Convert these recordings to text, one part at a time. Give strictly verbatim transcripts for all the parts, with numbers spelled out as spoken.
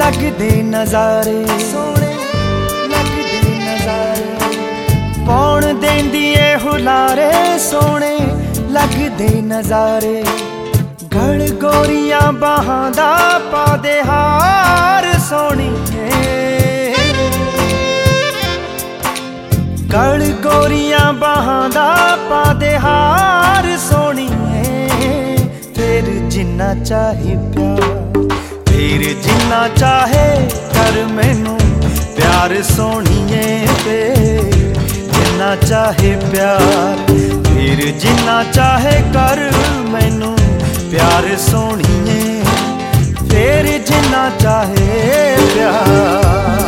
लगदे नज़ारे सोने लगदे नज़ारे पौन देंदी ए हुलारे सोने लगदे नज़ारे गल गोरियां बाहां दा पा दे हार सोहणीए गल गोरियां बाहां दा पा दे हार सोहणीए फिर जिन्ना चाहे प्यार फिर जिन्ना चाहे कर मैनू प्यार सोहणीए फिर जिन्ना चाहे प्यार फिर जिन्ना चाहे कर मैनू प्यार सोहणीए फिर जिन्ना चाहे प्यार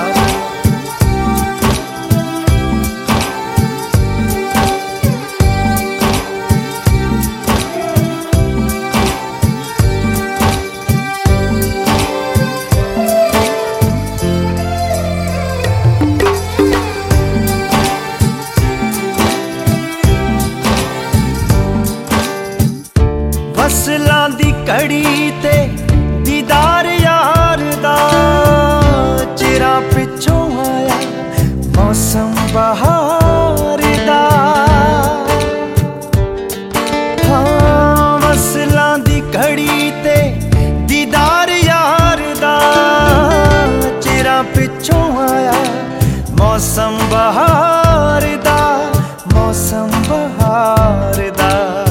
फसलां दी कड़ी ते दीदार यार दा चिरा पिछों आया मौसम बहार दा हाँ फसलां दी कड़ी ते दीदार यार दा चिरा पिछों आया मौसम बहार दा मौसम बहार दा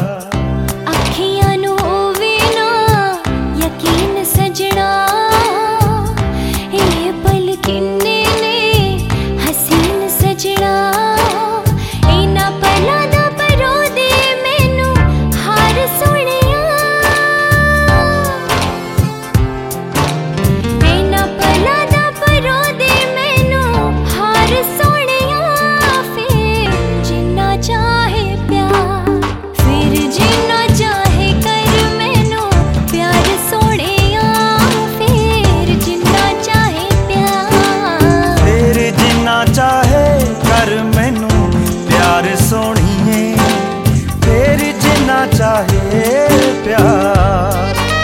चाहे कर मैनू प्यार सोहणीए फिर जिन्ना चाहे प्यार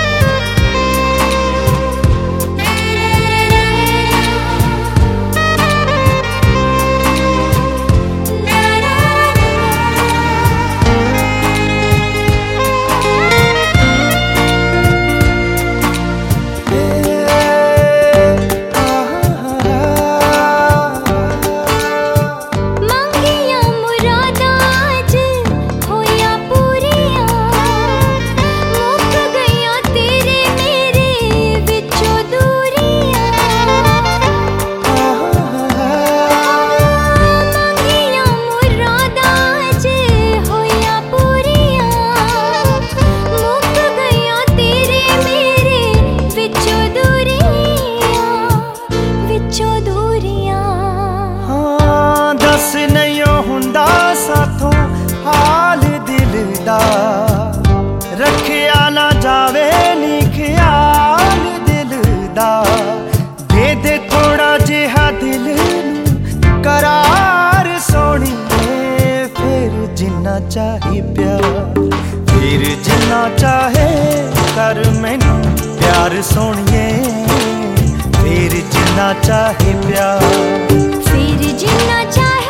साथों हाल दिल दा रखिया ना जावे नी ख्याल दिल दा दे दे थोड़ा जिहा दिल नू करार सोहणीए फिर जिन्ना चाहे प्यार फिर जिन्ना चाहे कर मैनू प्यार सोहणीए फिर जिन्ना चाहे प्यार फिर जिन्ना चाहे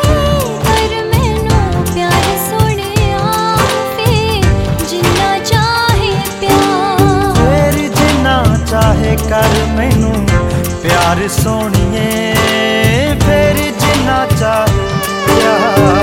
चाहे कर मैनू प्यार सोहणीए फिर जिन्ना चाहे प्यार।